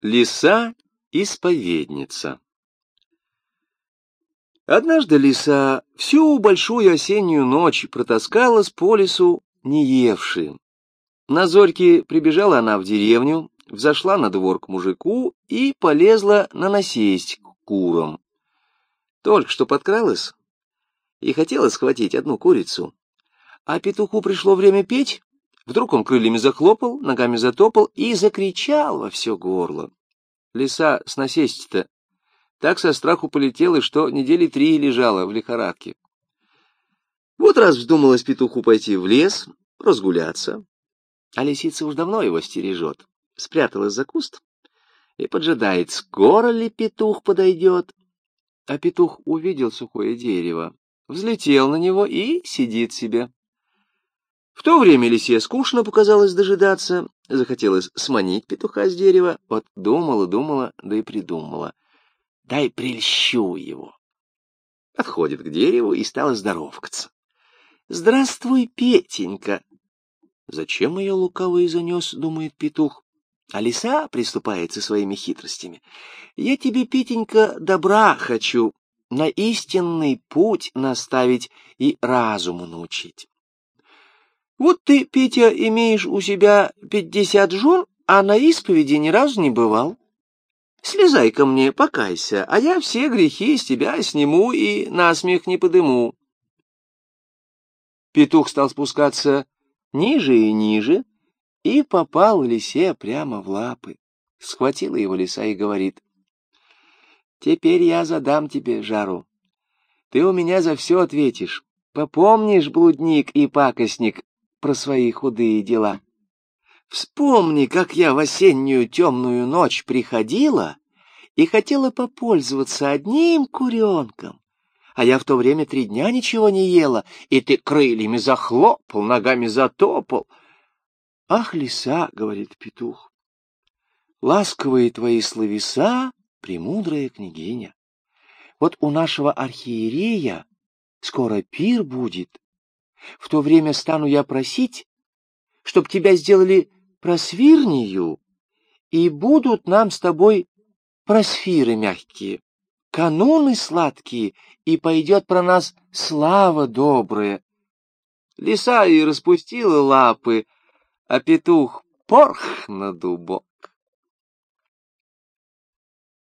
Лиса-исповедница. Однажды лиса всю большую осеннюю ночь протаскалась по лесу, не евши. На зорьке прибежала она в деревню, взошла на двор к мужику и полезла на насесть к курам. Только что подкралась и хотела схватить одну курицу, а петуху пришло время петь. Вдруг он крыльями захлопал, ногами затопал и закричал во все горло. Лиса с насесть-то так со страху полетела, что недели 3 лежала в лихорадке. Вот раз вздумалась петуху пойти в лес, разгуляться, а лисица уж давно его стережет. Спряталась за куст и поджидает, скоро ли петух подойдет. А петух увидел сухое дерево, взлетел на него и сидит себе. В то время лисе скучно показалось дожидаться, захотелось сманить петуха с дерева. Вот думала, да и придумала. Дай прельщу его. Подходит к дереву и стала здоровкаться. «Здравствуй, Петенька!» «Зачем ее лукавый занес?» — думает петух. А лиса приступает со своими хитростями. «Я тебе, Петенька, добра хочу, на истинный путь наставить и разуму научить. Вот ты, Петя, имеешь у себя 50 жен, а на исповеди ни разу не бывал. Слезай ко мне, покайся, а я все грехи с тебя сниму и насмех не подыму». Петух стал спускаться ниже и ниже и попал лисе прямо в лапы. Схватила его лиса и говорит: «Теперь я задам тебе жару. Ты у меня за все ответишь. Попомнишь, блудник и пакостник, про свои худые дела? Вспомни, как я в осеннюю темную ночь приходила и хотела попользоваться одним куренком, а я в то время 3 дня ничего не ела, и ты крыльями захлопал, ногами затопал». «Ах, лиса, — говорит петух, — ласковые твои словеса, премудрая княгиня. Вот у нашего архиерея скоро пир будет. В то время стану я просить, чтоб тебя сделали просвирнею, и будут нам с тобой просфиры мягкие, кануны сладкие, и пойдет про нас слава добрая». Лиса и распустила лапы, а петух порх на дубок.